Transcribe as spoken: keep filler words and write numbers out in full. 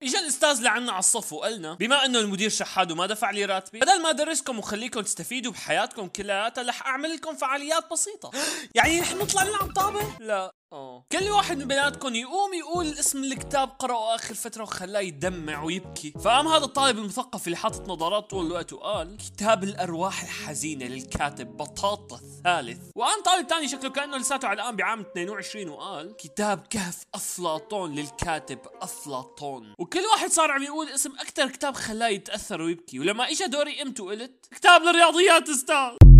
اجى الاستاذ لعنا على الصف وقالنا بما انه المدير شحاد وما دفع لي راتبي، بدل ما ادرسكم وخليكم تستفيدوا بحياتكم كلياتها رح اعمل لكم فعاليات بسيطه. يعني رح نطلع نلعب طابه؟ لا. اه كل واحد من بيناتكم يقوم يقول اسم الكتاب قرأه اخر فتره وخلاه يدمع ويبكي. فقام هذا الطالب المثقف اللي حاطط نظارات طول الوقت وقال كتاب الارواح الحزينه للكاتب بطاطا الثالث. وقام طالب تاني شكله كانه لساته على الان بعام اثنين وعشرين وقال كتاب كهف افلاطون للكاتب افلاطون. وكل واحد صار عم يقول اسم اكثر كتاب خلاه يتاثر ويبكي. ولما اجى دوري قمت وقلت كتاب الرياضيات استاذ.